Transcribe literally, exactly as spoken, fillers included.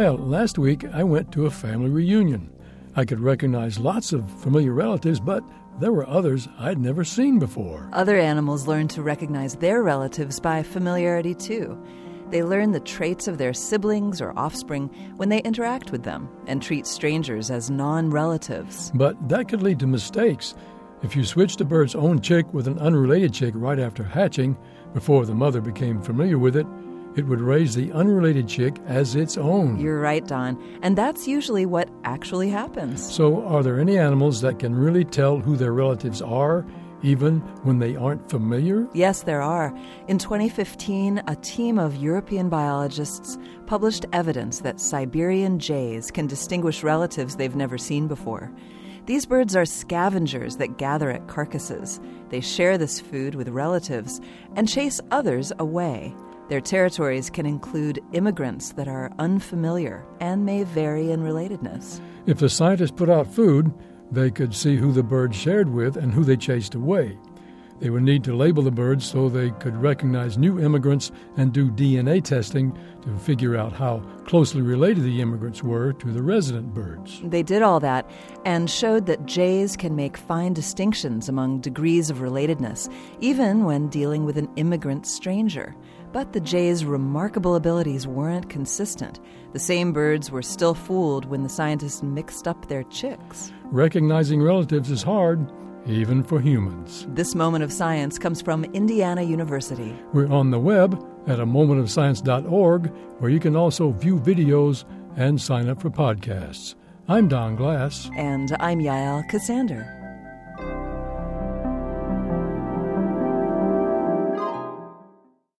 Yael, last week I went to a family reunion. I could recognize lots of familiar relatives, but there were others I'd never seen before. Other animals learn to recognize their relatives by familiarity, too. They learn the traits of their siblings or offspring when they interact with them and treat strangers as non-relatives. But that could lead to mistakes. If you switched a bird's own chick with an unrelated chick right after hatching, before the mother became familiar with it, it would raise the unrelated chick as its own. You're right, Don. And that's usually what actually happens. So are there any animals that can really tell who their relatives are, even when they aren't familiar? Yes, there are. In twenty fifteen, a team of European biologists published evidence that Siberian jays can distinguish relatives they've never seen before. These birds are scavengers that gather at carcasses. They share this food with relatives and chase others away. Their territories can include immigrants that are unfamiliar and may vary in relatedness. If the scientists put out food, they could see who the birds shared with and who they chased away. They would need to label the birds so they could recognize new immigrants and do D N A testing to figure out how closely related the immigrants were to the resident birds. They did all that and showed that jays can make fine distinctions among degrees of relatedness, even when dealing with an immigrant stranger. But the jays' remarkable abilities weren't consistent. The same birds were still fooled when the scientists mixed up their chicks. Recognizing relatives is hard, even for humans. This Moment of Science comes from Indiana University. We're on the web at a moment of science dot org, where you can also view videos and sign up for podcasts. I'm Don Glass. And I'm Yael Cassander.